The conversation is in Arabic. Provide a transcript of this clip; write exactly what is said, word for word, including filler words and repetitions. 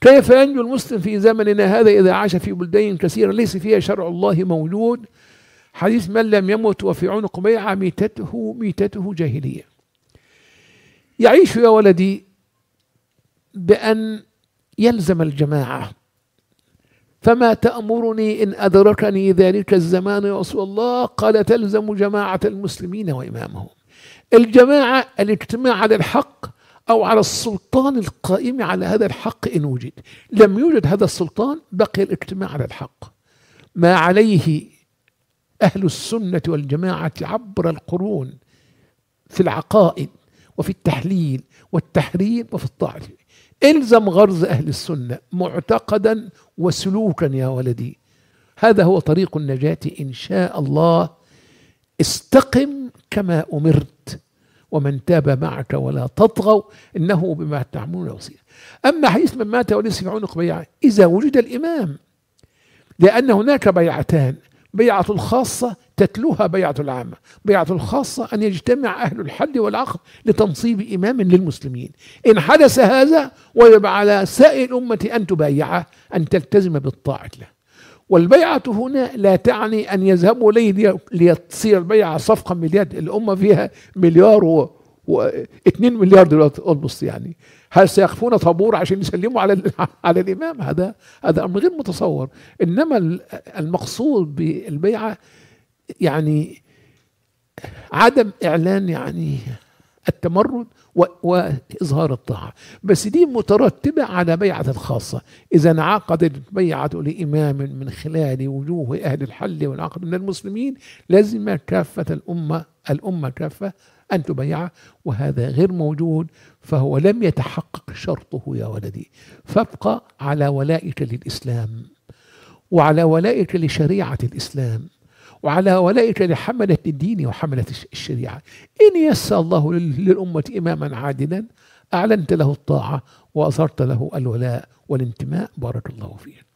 كيف ينجو المسلم في زمننا هذا إذا عاش في بلدان كثيرة ليس فيها شرع الله موجود؟ حديث من لم يمت وفي عنق بيعة ميتته ميتته جاهلية. يعيش يا ولدي بأن يلزم الجماعة. فما تأمرني إن أدركني ذلك الزمان يا رسول الله؟ قال تلزم جماعة المسلمين وإمامهم. الجماعة الاجتماع على الحق أو على السلطان القائم على هذا الحق إن وجد. لم يوجد هذا السلطان بقي الاجتماع على الحق، ما عليه أهل السنة والجماعة عبر القرون في العقائد وفي التحليل والتحريم وفي الطاعة. إلزم غرز أهل السنة معتقدا وسلوكا يا ولدي، هذا هو طريق النجاة إن شاء الله. استقم كما أمرت ومن تاب معك ولا تطغوا إنه بما تعملون بصير. أما حديث من مات وليس في عنق بيعة، إذا وجد الإمام، لأن هناك بيعتان، بيعة الخاصة تتلوها بيعة العامة. بيعة الخاصة أن يجتمع أهل الحل والعقد لتنصيب إمام للمسلمين. إن حدث هذا وجب على سائر الأمة أن تبايعه، أن تلتزم بالطاعة له. والبيعة هنا لا تعني أن يذهبوا لي ليصير البيعة صفقة باليد. الأمة فيها مليار و... واثنين مليار دولار ألبس، يعني هل سيقفون طابور عشان يسلموا على على الإمام؟ هذا هذا أمر غير متصور. إنما المقصود بالبيعة يعني عدم إعلان يعني التمرد وإظهار الطاعة، بس دي مترتبة على بيعة الخاصة. إذا انعقدت بيعة لإمام من خلال وجوه أهل الحل والعقد من المسلمين لازم كافة الأمة الأمة كافة أن تبيعه، وهذا غير موجود، فهو لم يتحقق شرطه يا ولدي. فابقى على ولائك للإسلام، وعلى ولائك لشريعة الإسلام، وعلى ولائك لحملة الدين وحملة الشريعة. إن يسر الله للأمة إماما عادلا أعلنت له الطاعة وأظهرت له الولاء والانتماء. بارك الله فيك.